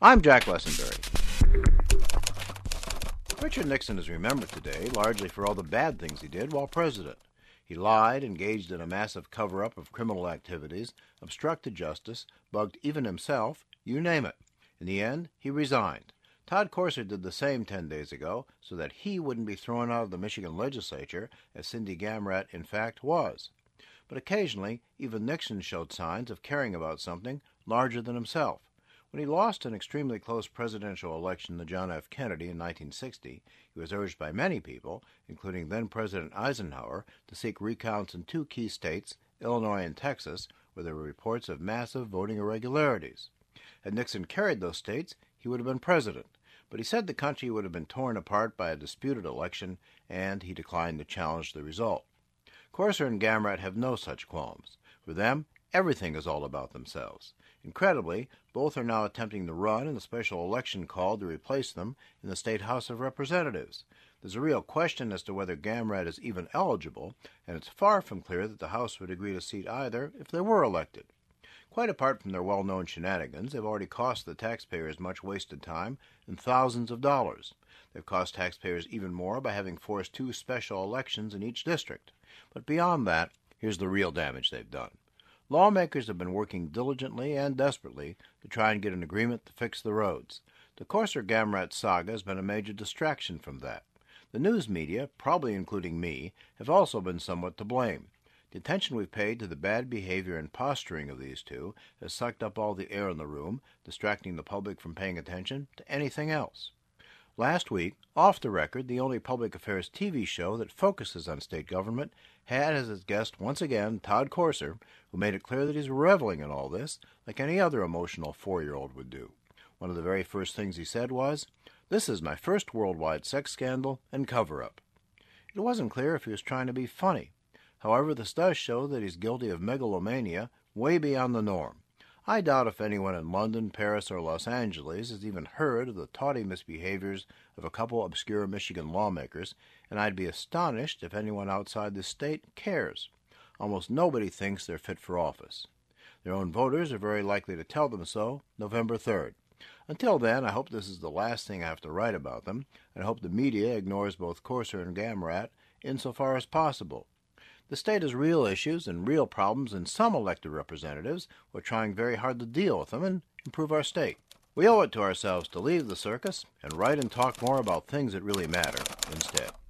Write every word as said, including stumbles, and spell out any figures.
I'm Jack Lessenberry. Richard Nixon is remembered today largely for all the bad things he did while president. He lied, engaged in a massive cover-up of criminal activities, obstructed justice, bugged even himself, you name it. In the end, he resigned. Todd Courser did the same ten days ago so that he wouldn't be thrown out of the Michigan legislature, as Cindy Gamrat in fact was. But occasionally, even Nixon showed signs of caring about something larger than himself. When he lost an extremely close presidential election to John F. Kennedy in nineteen sixty, he was urged by many people, including then-President Eisenhower, to seek recounts in two key states, Illinois and Texas, where there were reports of massive voting irregularities. Had Nixon carried those states, he would have been president, but he said the country would have been torn apart by a disputed election, and he declined to challenge the result. Courser and Gamrat have no such qualms. For them, everything is all about themselves. Incredibly, both are now attempting to run in the special election called to replace them in the State House of Representatives. There's a real question as to whether Gamrat is even eligible, and it's far from clear that the House would agree to seat either if they were elected. Quite apart from their well-known shenanigans, they've already cost the taxpayers much wasted time and thousands of dollars. They've cost taxpayers even more by having forced two special elections in each district. But beyond that, here's the real damage they've done. Lawmakers have been working diligently and desperately to try and get an agreement to fix the roads. The Courser-Gamrat saga has been a major distraction from that. The news media, probably including me, have also been somewhat to blame. The attention we've paid to the bad behavior and posturing of these two has sucked up all the air in the room, distracting the public from paying attention to anything else. Last week, Off the Record, the only public affairs T V show that focuses on state government, had as its guest once again Todd Courser, who made it clear that he's reveling in all this like any other emotional four-year-old would do. One of the very first things he said was, "This is my first worldwide sex scandal and cover-up." It wasn't clear if he was trying to be funny. However, this does show that he's guilty of megalomania way beyond the norm. I doubt if anyone in London, Paris, or Los Angeles has even heard of the tawdry misbehaviors of a couple obscure Michigan lawmakers, and I'd be astonished if anyone outside this state cares. Almost nobody thinks they're fit for office. Their own voters are very likely to tell them so November third. Until then, I hope this is the last thing I have to write about them, and I hope the media ignores both Courser and Gamrat insofar as possible. The state has real issues and real problems, and some elected representatives are trying very hard to deal with them and improve our state. We owe it to ourselves to leave the circus and write and talk more about things that really matter instead.